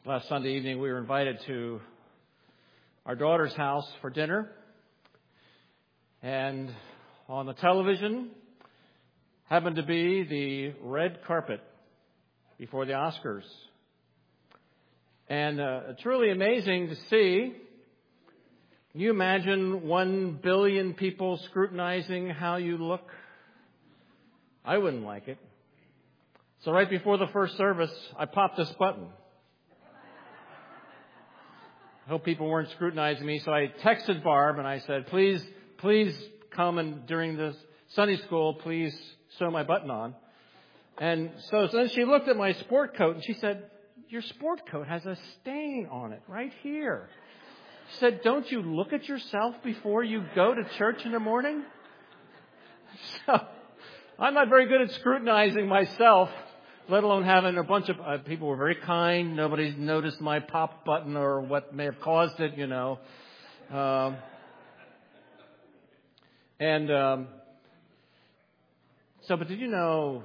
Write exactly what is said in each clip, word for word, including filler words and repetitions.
Last Sunday evening, we were invited to our daughter's house for dinner. And on the television happened to be the red carpet before the Oscars. And uh, it's really amazing to see. Can you imagine one billion people scrutinizing how you look? I wouldn't like it. So right before the first service, I popped this button. I hope people weren't scrutinizing me. So I texted Barb and I said, please, please come and during this Sunday school, please sew my button on. And so, so then she looked at my sport coat and she said, your sport coat has a stain on it right here. She said, don't you look at yourself before you go to church in the morning? So I'm not very good at scrutinizing myself, let alone having a bunch of uh, people were very kind. Nobody noticed my pop button or what may have caused it, you know. Um, and um, so, but did you know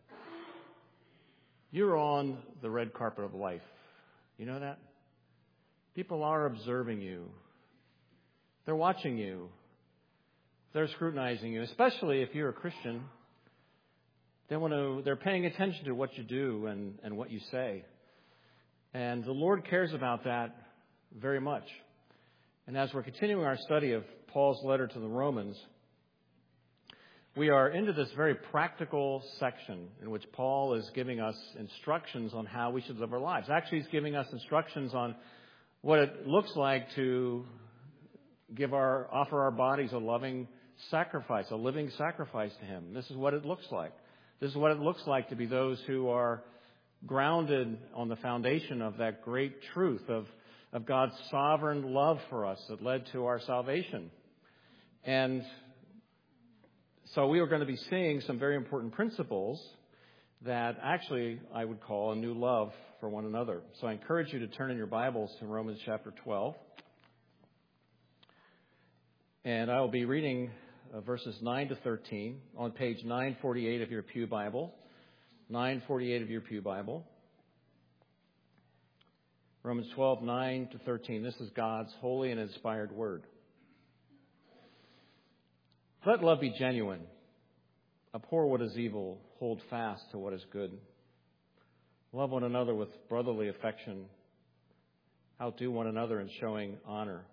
you're on the red carpet of life? You know that? People are observing you. They're watching you. They're scrutinizing you, especially if you're a Christian. They want to, they're paying attention to what you do and, and what you say. And the Lord cares about that very much. And as we're continuing our study of Paul's letter to the Romans, we are into this very practical section in which Paul is giving us instructions on how we should live our lives. Actually, he's giving us instructions on what it looks like to give our, offer our bodies a loving sacrifice, a living sacrifice to Him. This is what it looks like. This is what it looks like to be those who are grounded on the foundation of that great truth of, of God's sovereign love for us that led to our salvation. And so we are going to be seeing some very important principles that actually I would call a new love for one another. So I encourage you to turn in your Bibles to Romans chapter twelve. And I will be reading uh, verses nine to thirteen on page nine forty-eight of your Pew Bible. nine forty-eight of your Pew Bible. Romans twelve, nine to thirteen. This is God's holy and inspired word. Let love be genuine. Abhor what is evil. Hold fast to what is good. Love one another with brotherly affection. Outdo one another in showing honor.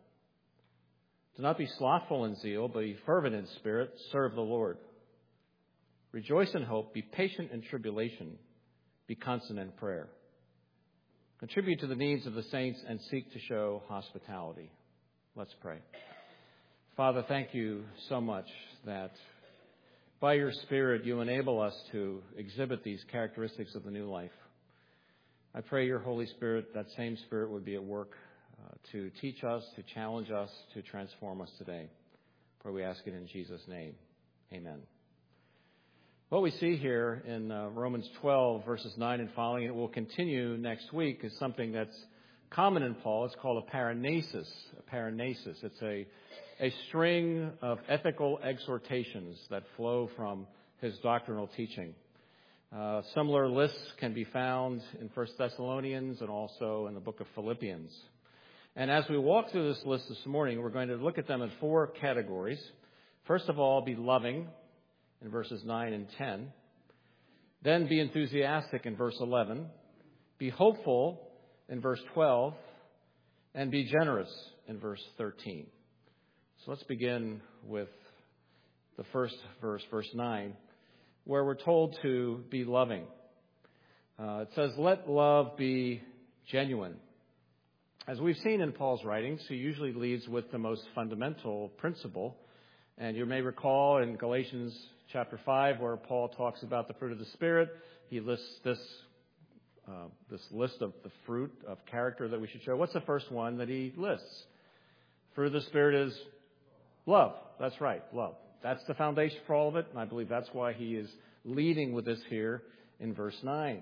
Do not be slothful in zeal, but be fervent in spirit. Serve the Lord. Rejoice in hope. Be patient in tribulation. Be constant in prayer. Contribute to the needs of the saints and seek to show hospitality. Let's pray. Father, thank you so much that by your Spirit you enable us to exhibit these characteristics of the new life. I pray your Holy Spirit, that same Spirit would be at work uh, to teach us, to challenge us, to transform us today. For we ask it in Jesus' name. Amen. What we see here in uh, Romans twelve, verses nine and following, it will continue next week, is something that's common in Paul. It's called a paranesis. A paranesis. It's a a string of ethical exhortations that flow from his doctrinal teaching. Uh, similar lists can be found in First Thessalonians and also in the book of Philippians. And as we walk through this list this morning, we're going to look at them in four categories. First of all, be loving in verses nine and ten. Then be enthusiastic in verse eleven. Be hopeful in verse twelve. And be generous in verse thirteen. So let's begin with the first verse, verse nine, where we're told to be loving. Uh, it says, let love be genuine. As we've seen in Paul's writings, he usually leads with the most fundamental principle. And you may recall in Galatians chapter five, where Paul talks about the fruit of the Spirit, he lists this uh, this list of the fruit of character that we should show. What's the first one that he lists? Fruit of the Spirit is love. That's right, love. That's the foundation for all of it, and I believe that's why he is leading with this here in verse nine.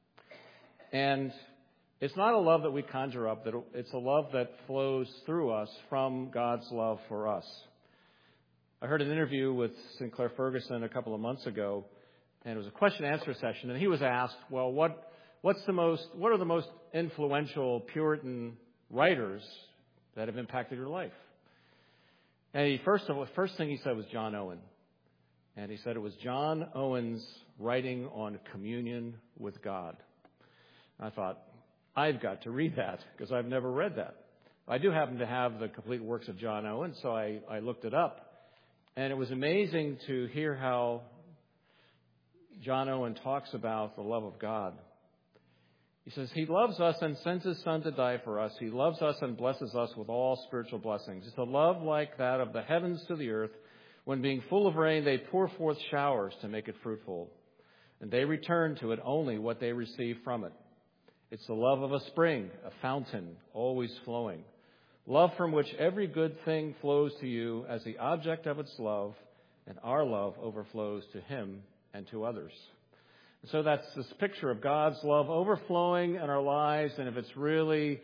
And it's not a love that we conjure up, that it's a love that flows through us from God's love for us. I heard an interview with Sinclair Ferguson a couple of months ago, and it was a question and answer session, and he was asked, well, what what's the most, what are the most influential Puritan writers that have impacted your life? And he first of all, first thing he said was John Owen. And he said it was John Owen's writing on communion with God. And I thought, I've got to read that because I've never read that. I do happen to have the complete works of John Owen, so I, I looked it up. And it was amazing to hear how John Owen talks about the love of God. He says, He loves us and sends His Son to die for us. He loves us and blesses us with all spiritual blessings. It's a love like that of the heavens to the earth. When being full of rain, they pour forth showers to make it fruitful. And they return to it only what they receive from it. It's the love of a spring, a fountain, always flowing. Love from which every good thing flows to you as the object of its love, and our love overflows to Him and to others. And so that's this picture of God's love overflowing in our lives, and if it's really,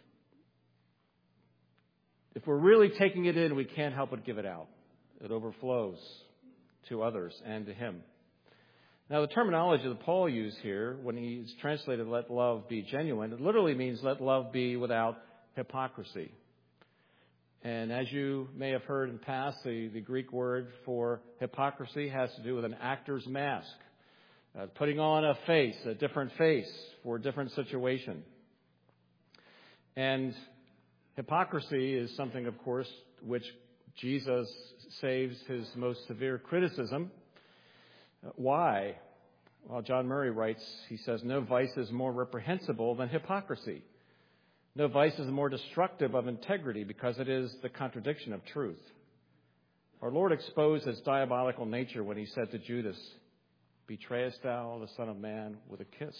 if we're really taking it in, we can't help but give it out. It overflows to others and to Him. Now, the terminology that Paul used here, when he's translated let love be genuine, it literally means let love be without hypocrisy. And as you may have heard in past, the, the Greek word for hypocrisy has to do with an actor's mask, uh, putting on a face, a different face for a different situation. And hypocrisy is something, of course, which Jesus saves His most severe criticism. Why? Well, John Murray writes, he says, no vice is more reprehensible than hypocrisy. No vice is more destructive of integrity because it is the contradiction of truth. Our Lord exposed His diabolical nature when He said to Judas, betrayest thou the Son of Man with a kiss?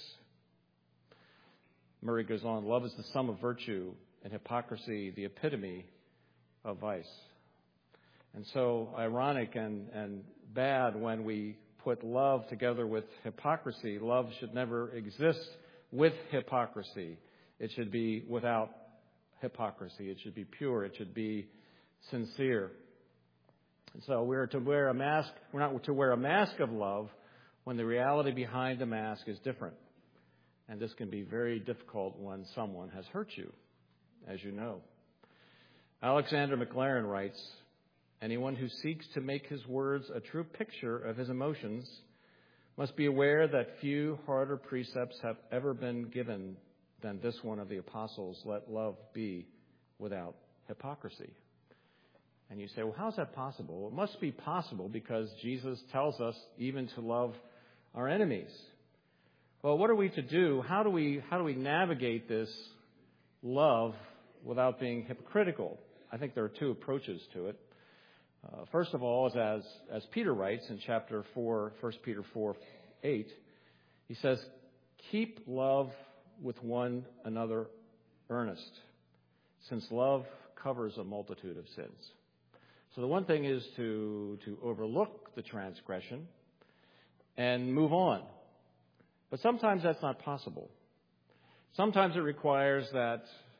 Murray goes on, love is the sum of virtue and hypocrisy the epitome of vice. And so ironic and, and bad when we put love together with hypocrisy. Love should never exist with hypocrisy. It should be without hypocrisy. It should be pure. It should be sincere. And so we're to wear a mask. We're not to wear a mask of love when the reality behind the mask is different. And this can be very difficult when someone has hurt you, as you know. Alexander Maclaren writes, anyone who seeks to make his words a true picture of his emotions must be aware that few harder precepts have ever been given than this one of the apostles, let love be without hypocrisy. And you say, well, how is that possible? Well, it must be possible because Jesus tells us even to love our enemies. Well, what are we to do? How do we, how do we navigate this love without being hypocritical? I think there are two approaches to it. Uh, first of all, is as, as Peter writes in chapter four, First Peter four, eight, he says, keep love with one another earnest, since love covers a multitude of sins. So the one thing is to, to overlook the transgression and move on. But sometimes that's not possible. Sometimes it requires that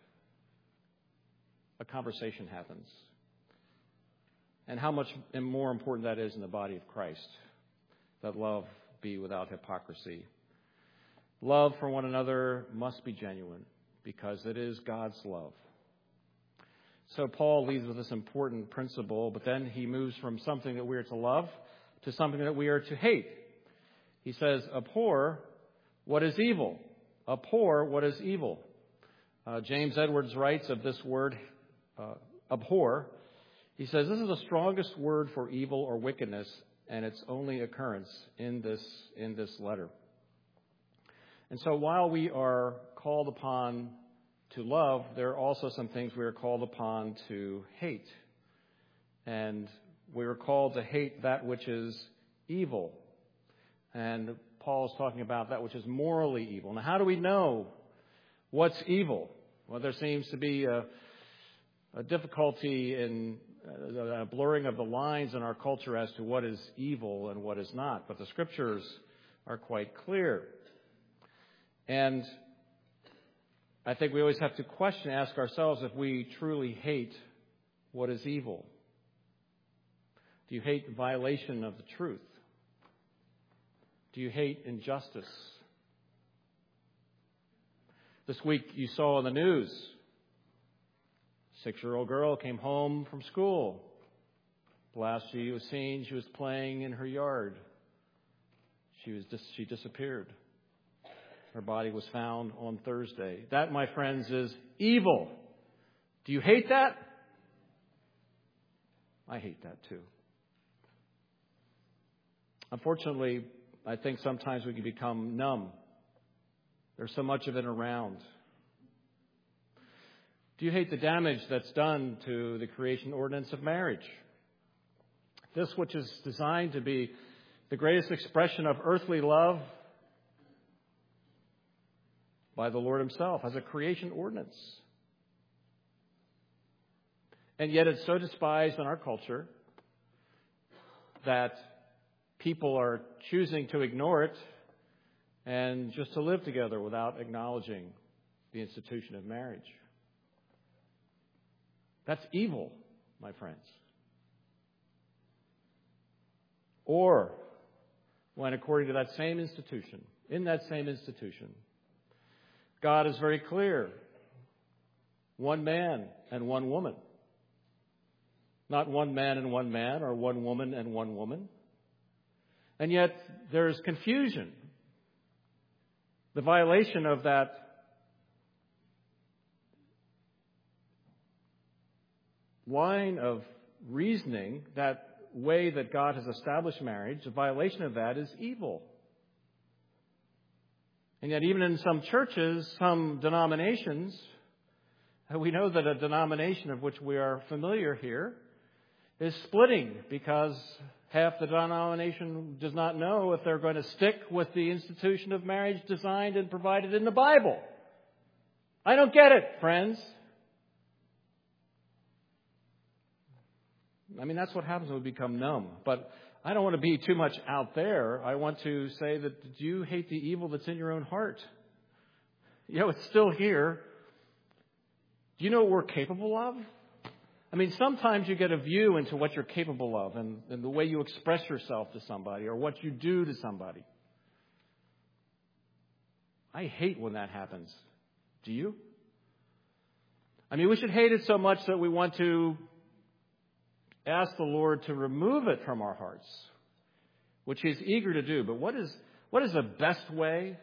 a conversation happens. And how much more important that is in the body of Christ, that love be without hypocrisy. Love for one another must be genuine because it is God's love. So Paul leads with this important principle, but then he moves from something that we are to love to something that we are to hate. He says, abhor what is evil. Abhor what is evil. Uh, James Edwards writes of this word, uh, abhor. He says, this is the strongest word for evil or wickedness, and its only occurrence in this, in this letter. And so while we are called upon to love, there are also some things we are called upon to hate. And we are called to hate that which is evil. And Paul is talking about that which is morally evil. Now, how do we know what's evil? Well, there seems to be a, a difficulty in a blurring of the lines in our culture as to what is evil and what is not. But the Scriptures are quite clear. And I think we always have to question, ask ourselves if we truly hate what is evil. Do you hate violation of the truth? Do you hate injustice? This week you saw in the news, six-year-old girl came home from school. Last she was seen, she was playing in her yard. She was dis- she disappeared. Her body was found on Thursday. That, my friends, is evil. Do you hate that? I hate that too. Unfortunately, I think sometimes we can become numb. There's so much of it around. Do you hate the damage that's done to the creation ordinance of marriage? This which is designed to be the greatest expression of earthly love by the Lord himself as a creation ordinance. And yet it's so despised in our culture that people are choosing to ignore it and just to live together without acknowledging the institution of marriage. That's evil, my friends. Or when, according to that same institution, in that same institution, God is very clear. One man and one woman. Not one man and one man, or one woman and one woman. And yet there's confusion. The violation of that line of reasoning, that way that God has established marriage, a violation of that is evil. And yet even in some churches, some denominations, we know that a denomination of which we are familiar here is splitting because half the denomination does not know if they're going to stick with the institution of marriage designed and provided in the Bible. I don't get it, friends. I mean, that's what happens when we become numb. But I don't want to be too much out there. I want to say that, do you hate the evil that's in your own heart? You know, it's still here. Do you know what we're capable of? I mean, sometimes you get a view into what you're capable of and, and the way you express yourself to somebody or what you do to somebody. I hate when that happens. Do you? I mean, we should hate it so much that we want to ask the Lord to remove it from our hearts, which He's eager to do. But what is what is the best way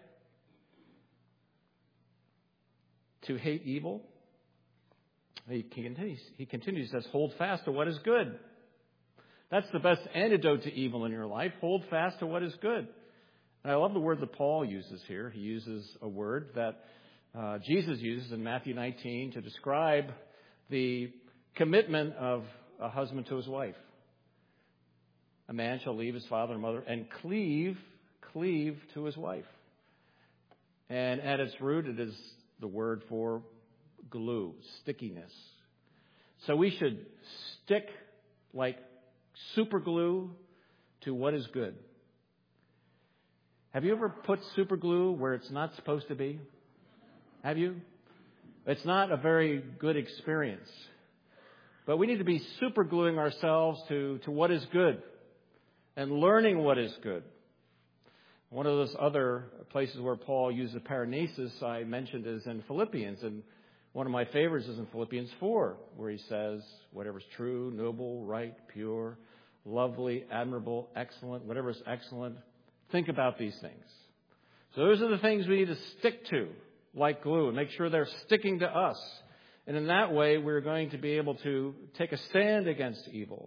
to hate evil? He continues, he continues, says, hold fast to what is good. That's the best antidote to evil in your life. Hold fast to what is good. And I love the word that Paul uses here. He uses a word that uh, Jesus uses in Matthew nineteen to describe the commitment of a husband to his wife. A man shall leave his father and mother and cleave, cleave to his wife. And at its root, it is the word for glue, stickiness. So we should stick like super glue to what is good. Have you ever put super glue where it's not supposed to be? Have you? It's not a very good experience. But we need to be super gluing ourselves to, to what is good and learning what is good. One of those other places where Paul uses paranesis I mentioned is in Philippians. And one of my favorites is in Philippians four, where he says, whatever is true, noble, right, pure, lovely, admirable, excellent, whatever is excellent, think about these things. So those are the things we need to stick to like glue and make sure they're sticking to us. And in that way, we're going to be able to take a stand against evil.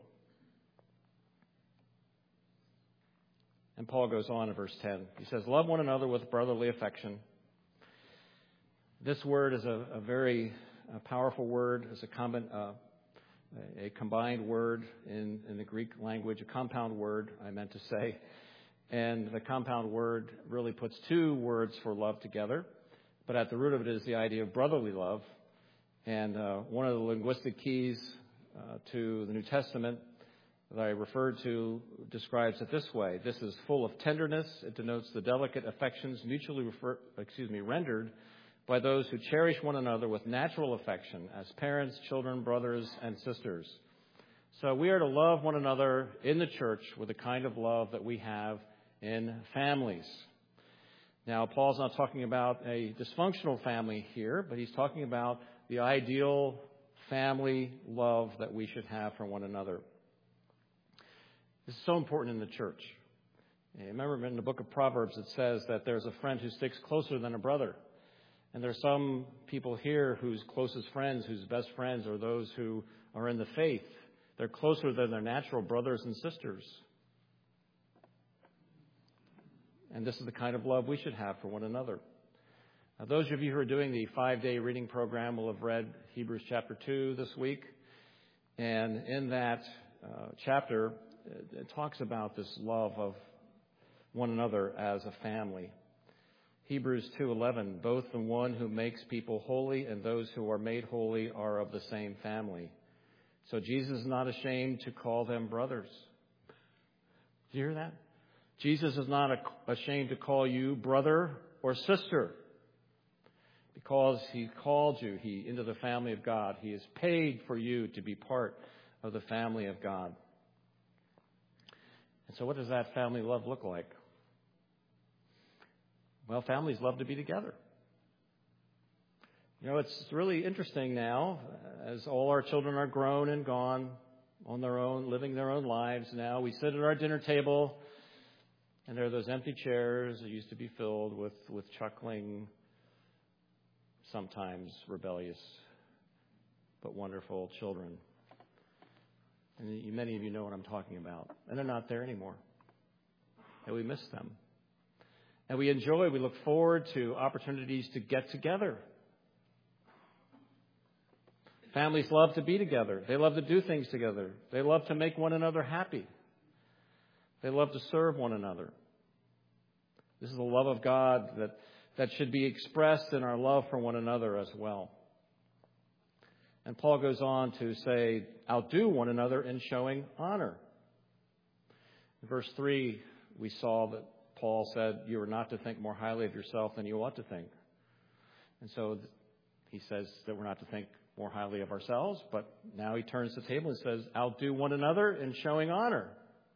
And Paul goes on in verse ten. He says, love one another with brotherly affection. This word is a, a very a powerful word. It's a, common, uh, a combined word in, in the Greek language, a compound word, I meant to say. And the compound word really puts two words for love together. But at the root of it is the idea of brotherly love. And uh, one of the linguistic keys uh, to the New Testament that I referred to describes it this way. This is full of tenderness. It denotes the delicate affections mutually refer, excuse me, rendered by those who cherish one another with natural affection as parents, children, brothers, and sisters. So we are to love one another in the church with the kind of love that we have in families. Now, Paul's not talking about a dysfunctional family here, but he's talking about the ideal family love that we should have for one another. This is so important in the church. Remember in the book of Proverbs it says that there's a friend who sticks closer than a brother. And there's some people here whose closest friends, whose best friends are those who are in the faith. They're closer than their natural brothers and sisters. And this is the kind of love we should have for one another. Now, those of you who are doing the five-day reading program will have read Hebrews chapter two this week. And in that uh, chapter, it talks about this love of one another as a family. Hebrews two eleven, both the one who makes people holy and those who are made holy are of the same family. So Jesus is not ashamed to call them brothers. Do you hear that? Jesus is not ashamed to call you brother or sister because he called you he into the family of God. He has paid for you to be part of the family of God. And so what does that family love look like? Well, families love to be together. You know, it's really interesting now, as all our children are grown and gone on their own, living their own lives now. We sit at our dinner table, and there are those empty chairs that used to be filled with, with chuckling, sometimes rebellious, but wonderful children. And you, many of you know what I'm talking about. And they're not there anymore. And we miss them. And we enjoy, we look forward to opportunities to get together. Families love to be together. They love to do things together. They love to make one another happy. They love to serve one another. This is the love of God that, that should be expressed in our love for one another as well. And Paul goes on to say, outdo one another in showing honor. In verse three, we saw that Paul said, you are not to think more highly of yourself than you ought to think. And so he says that we're not to think more highly of ourselves, but now he turns the table and says, outdo one another in showing honor.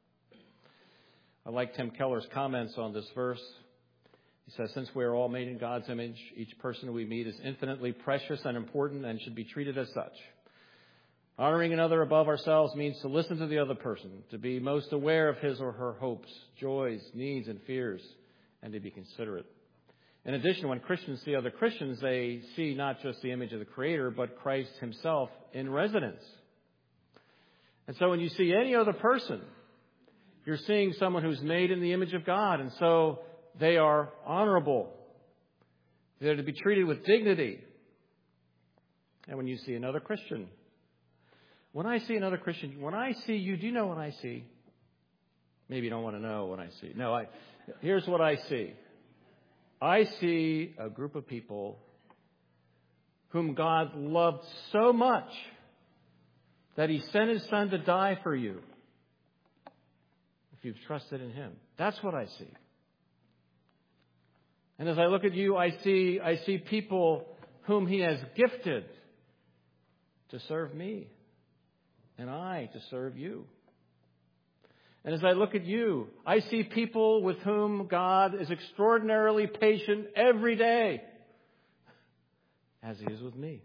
I like Tim Keller's comments on this verse. He says, since we are all made in God's image, each person we meet is infinitely precious and important and should be treated as such. Honoring another above ourselves means to listen to the other person, to be most aware of his or her hopes, joys, needs, and fears, and to be considerate. In addition, when Christians see other Christians, they see not just the image of the Creator, but Christ himself in residence. And so when you see any other person, you're seeing someone who's made in the image of God, and so they are honorable. They're to be treated with dignity. And when you see another Christian, when I see another Christian, when I see you, do you know what I see? Maybe you don't want to know what I see. No, I, here's what I see. I see a group of people whom God loved so much that he sent his son to die for you. If you've trusted in him. That's what I see. And as I look at you, I see, I see people whom he has gifted to serve me. And I to serve you. And as I look at you, I see people with whom God is extraordinarily patient every day, as he is with me.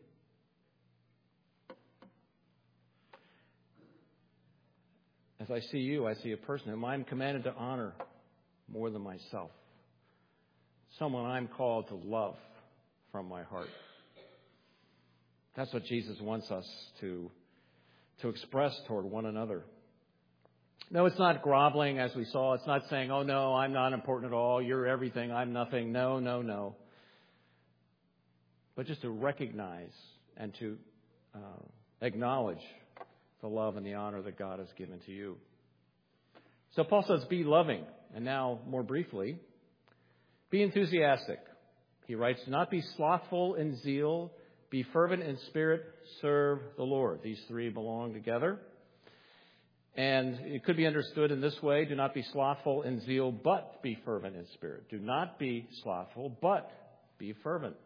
As I see you, I see a person whom I'm commanded to honor more than myself. Someone I'm called to love from my heart. That's what Jesus wants us to to express toward one another. No, it's not groveling as we saw. It's not saying, oh, no, I'm not important at all. You're everything. I'm nothing. No, no, no. But just to recognize and to uh, acknowledge the love and the honor that God has given to you. So Paul says, be loving. And now, more briefly, be enthusiastic. He writes, do not be slothful in zeal. Be fervent in spirit, serve the Lord. These three belong together. And it could be understood in this way, do not be slothful in zeal, but be fervent in spirit. Do not be slothful, but be fervent.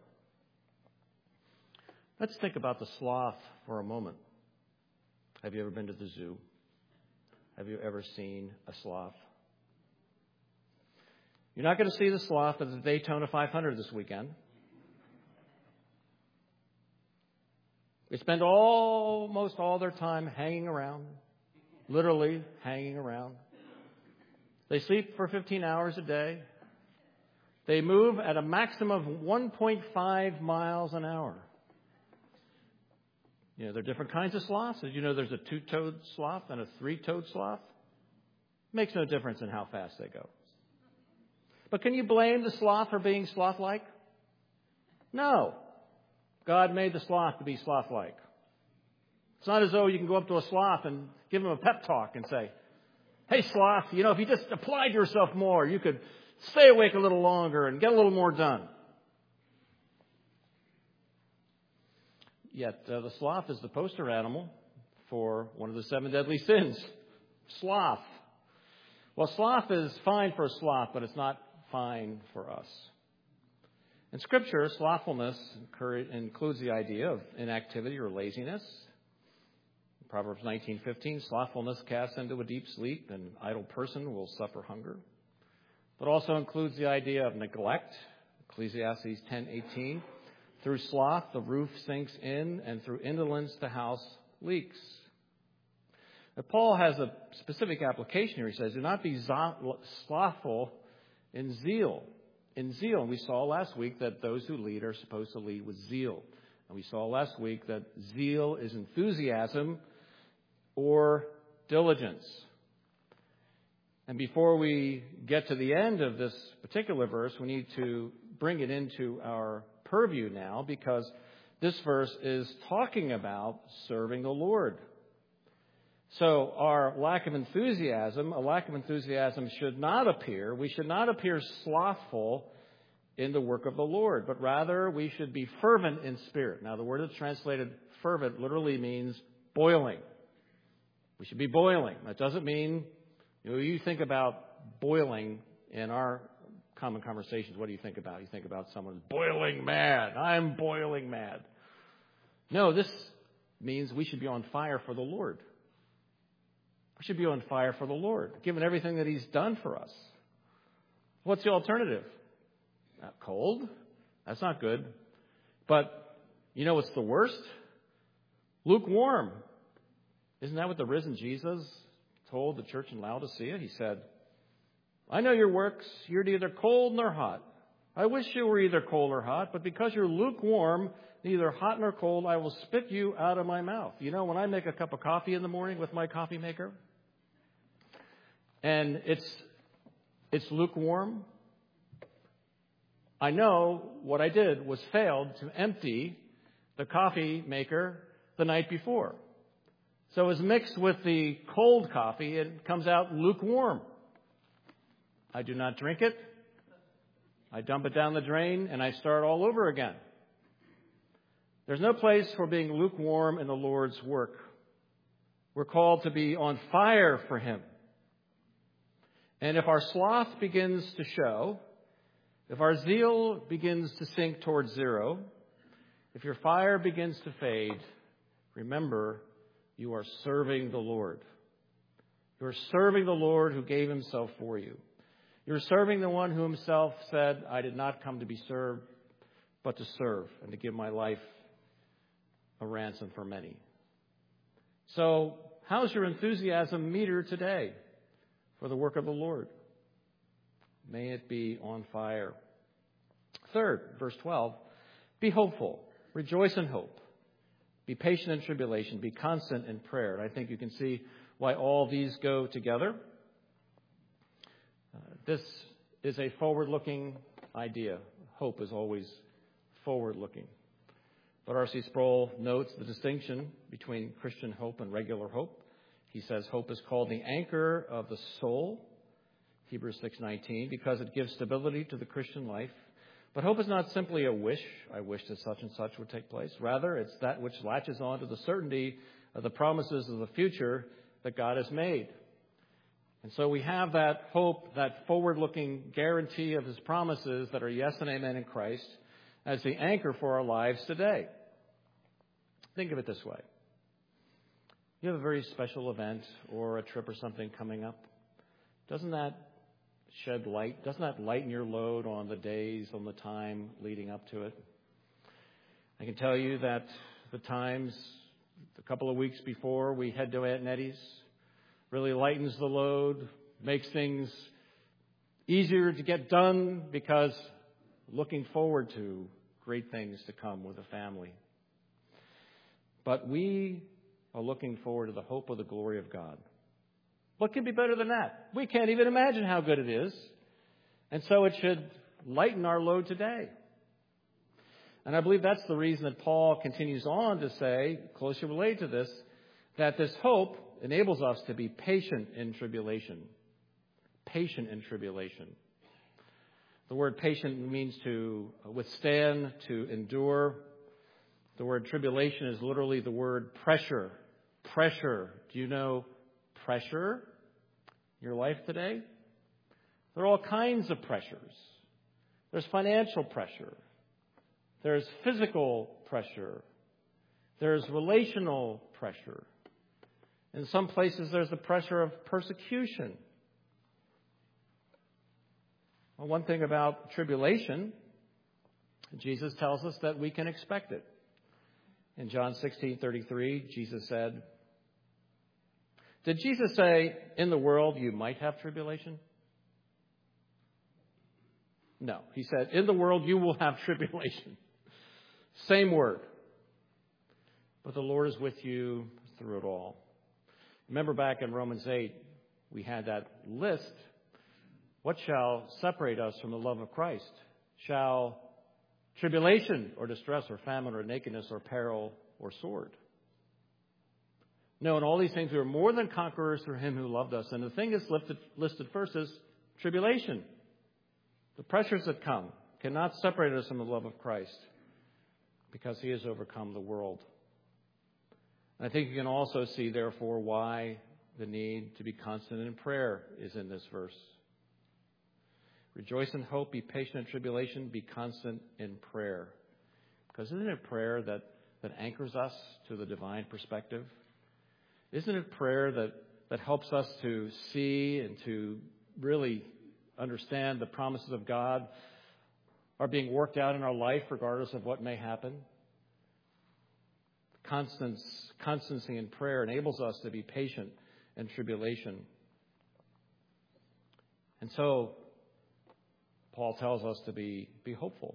Let's think about the sloth for a moment. Have you ever been to the zoo? Have you ever seen a sloth? You're not going to see the sloth at the Daytona five hundred this weekend. They spend almost all their time hanging around, literally hanging around. They sleep for fifteen hours a day. They move at a maximum of one point five miles an hour. You know, there are different kinds of sloths. Did you know there's a two-toed sloth and a three-toed sloth? Makes no difference in how fast they go. But can you blame the sloth for being sloth-like? No. God made the sloth to be sloth-like. It's not as though you can go up to a sloth and give him a pep talk and say, hey, sloth, you know, if you just applied yourself more, you could stay awake a little longer and get a little more done. Yet uh, the sloth is the poster animal for one of the seven deadly sins, sloth. Well, sloth is fine for a sloth, but it's not fine for us. In Scripture, slothfulness includes the idea of inactivity or laziness. Proverbs nineteen fifteen, slothfulness casts into a deep sleep, and an idle person will suffer hunger. But also includes the idea of neglect. Ecclesiastes ten eighteen, through sloth the roof sinks in, and through indolence the house leaks. Now, Paul has a specific application here. He says, do not be slothful in zeal. In zeal, and we saw last week that those who lead are supposed to lead with zeal. And we saw last week that zeal is enthusiasm or diligence. And before we get to the end of this particular verse, we need to bring it into our purview now, because this verse is talking about serving the Lord. So our lack of enthusiasm, a lack of enthusiasm should not appear. We should not appear slothful in the work of the Lord, but rather we should be fervent in spirit. Now, the word that's translated fervent literally means boiling. We should be boiling. That doesn't mean, you know, you think about boiling in our common conversations. What do you think about? You think about someone boiling mad. I'm boiling mad. No, this means we should be on fire for the Lord. We should be on fire for the Lord, given everything that He's done for us. What's the alternative? Not cold. That's not good. But you know what's the worst? Lukewarm. Isn't that what the risen Jesus told the church in Laodicea? He said, I know your works. You're neither cold nor hot. I wish you were either cold or hot, but because you're lukewarm, neither hot nor cold, I will spit you out of my mouth. You know, when I make a cup of coffee in the morning with my coffee maker, and it's it's lukewarm, I know what I did was failed to empty the coffee maker the night before. So it's mixed with the cold coffee. It comes out lukewarm. I do not drink it. I dump it down the drain, and I start all over again. There's no place for being lukewarm in the Lord's work. We're called to be on fire for Him. And if our sloth begins to show, if our zeal begins to sink towards zero, if your fire begins to fade, remember, you are serving the Lord. You are serving the Lord who gave Himself for you. You're serving the one who Himself said, I did not come to be served, but to serve and to give my life a ransom for many. So, how's your enthusiasm meter today for the work of the Lord? May it be on fire. Third, verse twelve, be hopeful. Rejoice in hope. Be patient in tribulation. Be constant in prayer. And I think you can see why all these go together. Uh, this is a forward-looking idea. Hope is always forward-looking. But R C Sproul notes the distinction between Christian hope and regular hope. He says hope is called the anchor of the soul, Hebrews six nineteen, because it gives stability to the Christian life. But hope is not simply a wish. I wish that such and such would take place. Rather, it's that which latches on to the certainty of the promises of the future that God has made. And so we have that hope, that forward-looking guarantee of His promises that are yes and amen in Christ as the anchor for our lives today. Think of it this way. You have a very special event or a trip or something coming up. Doesn't that shed light? Doesn't that lighten your load on the days, on the time leading up to it? I can tell you that the times, a couple of weeks before we head to Aunt Nettie's, really lightens the load, makes things easier to get done because looking forward to great things to come with the family. But we are looking forward to the hope of the glory of God. What can be better than that? We can't even imagine how good it is. And so it should lighten our load today. And I believe that's the reason that Paul continues on to say, closely related to this, that this hope enables us to be patient in tribulation. Patient in tribulation. The word patient means to withstand, to endure. The word tribulation is literally the word pressure. Pressure. Do you know pressure in your life today? There are all kinds of pressures. There's financial pressure. There's physical pressure. There's relational pressure. In some places, there's the pressure of persecution. Well, one thing about tribulation, Jesus tells us that we can expect it. In John sixteen thirty-three, Jesus said, did Jesus say, in the world you might have tribulation? No. He said, in the world you will have tribulation. Same word. But the Lord is with you through it all. Remember back in Romans eight, we had that list. What shall separate us from the love of Christ? Shall tribulation or distress or famine or nakedness or peril or sword? No, in all these things we are more than conquerors through him who loved us. And the thing that's listed, listed first is tribulation. The pressures that come cannot separate us from the love of Christ because he has overcome the world. And I think you can also see, therefore, why the need to be constant in prayer is in this verse. Rejoice in hope, be patient in tribulation, be constant in prayer. Because isn't it prayer that, that anchors us to the divine perspective? Isn't it prayer that, that helps us to see and to really understand the promises of God are being worked out in our life regardless of what may happen? Constance, constancy in prayer enables us to be patient in tribulation. And so, Paul tells us to be, be hopeful.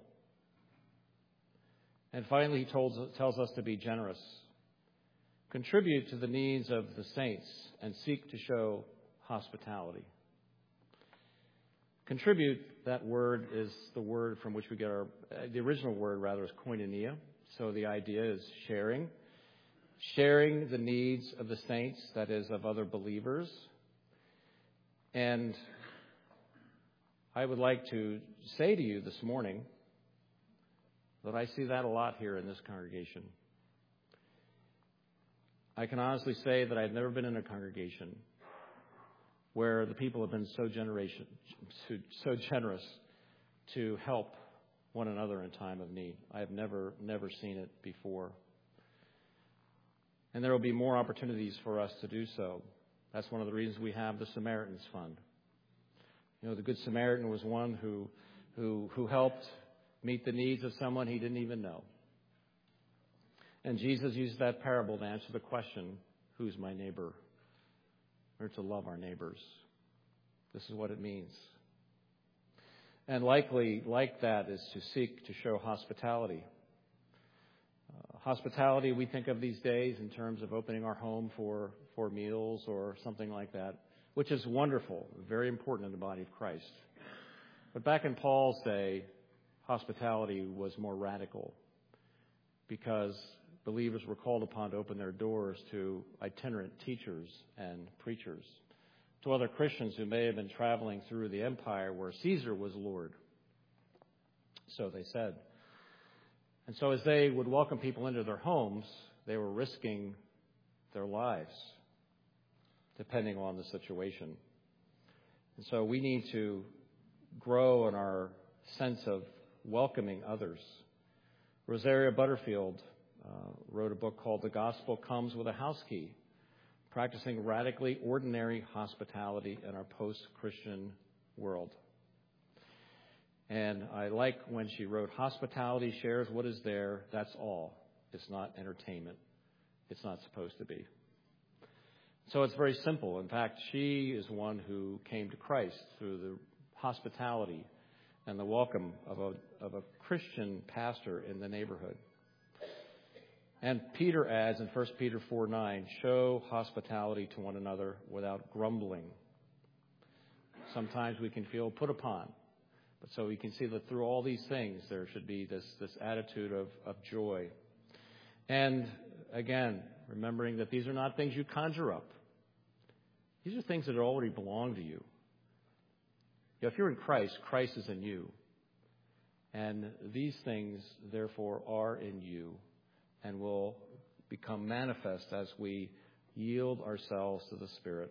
And finally, he tells, tells us to be generous. Contribute to the needs of the saints and seek to show hospitality. Contribute, that word is the word from which we get our, the original word rather is koinonia. So the idea is sharing. Sharing the needs of the saints, that is, of other believers. And I would like to say to you this morning that I see that a lot here in this congregation. I can honestly say that I've never been in a congregation where the people have been so generation, so generous to help one another in time of need. I have never, never seen it before. And there will be more opportunities for us to do so. That's one of the reasons we have the Samaritan's Fund. You know, the Good Samaritan was one who, who, who helped meet the needs of someone he didn't even know. And Jesus used that parable to answer the question, who's my neighbor? We're to love our neighbors. This is what it means. And likely, like that, is to seek to show hospitality. Uh, hospitality, we think of these days in terms of opening our home for, for meals or something like that, which is wonderful, very important in the body of Christ. But back in Paul's day, hospitality was more radical because believers were called upon to open their doors to itinerant teachers and preachers, to other Christians who may have been traveling through the empire where Caesar was Lord. So they said. And so as they would welcome people into their homes, they were risking their lives, depending on the situation. And so we need to grow in our sense of welcoming others. Rosaria Butterfield uh, wrote a book called The Gospel Comes with a House Key, practicing radically ordinary hospitality in our post-Christian world. And I like when she wrote, hospitality shares what is there, that's all. It's not entertainment. It's not supposed to be. So it's very simple. In fact, she is one who came to Christ through the hospitality and the welcome of a, of a Christian pastor in the neighborhood. And Peter adds in First Peter four nine, show hospitality to one another without grumbling. Sometimes we can feel put upon. But so we can see that through all these things, there should be this, this attitude of, of joy. And again, remembering that these are not things you conjure up. These are things that already belong to you. You know, if you're in Christ, Christ is in you. And these things, therefore, are in you and will become manifest as we yield ourselves to the Spirit.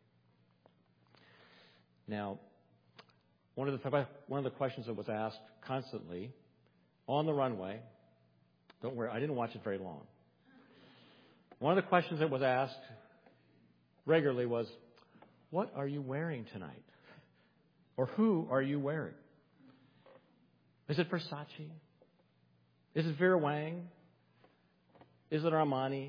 Now, one of the one of the questions that was asked constantly on the runway, don't worry, I didn't watch it very long. One of the questions that was asked regularly was, what are you wearing tonight? Or who are you wearing? Is it Versace? Is it Vera Wang? Is it Armani?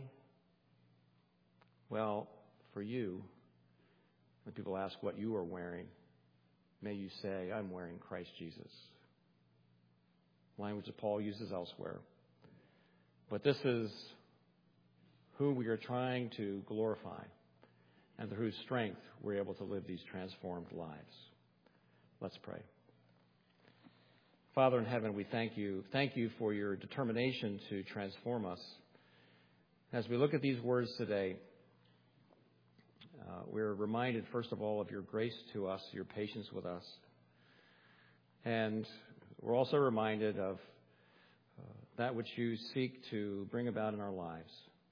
Well, for you, when people ask what you are wearing, may you say, I'm wearing Christ Jesus. Language that Paul uses elsewhere. But this is who we are trying to glorify and through whose strength we're able to live these transformed lives. Let's pray. Father in heaven, we thank you. Thank you for your determination to transform us. As we look at these words today, uh, we're reminded, first of all, of your grace to us, your patience with us. And we're also reminded of uh, that which you seek to bring about in our lives.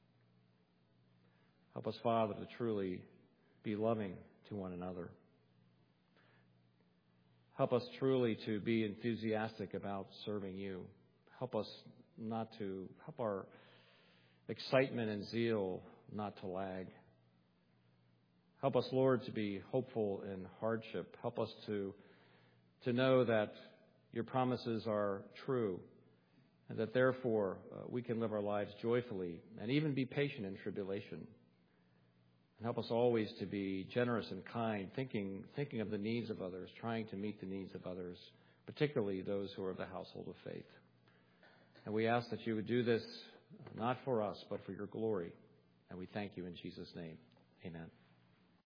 Help us, Father, to truly be loving to one another. Help us truly to be enthusiastic about serving you. Help us not to, help our excitement and zeal not to lag. Help us, Lord, to be hopeful in hardship. Help us to, to know that your promises are true and that therefore uh, we can live our lives joyfully and even be patient in tribulation. And help us always to be generous and kind, thinking thinking of the needs of others, trying to meet the needs of others, particularly those who are of the household of faith. And we ask that you would do this not for us, but for your glory. And we thank you in Jesus' name. Amen.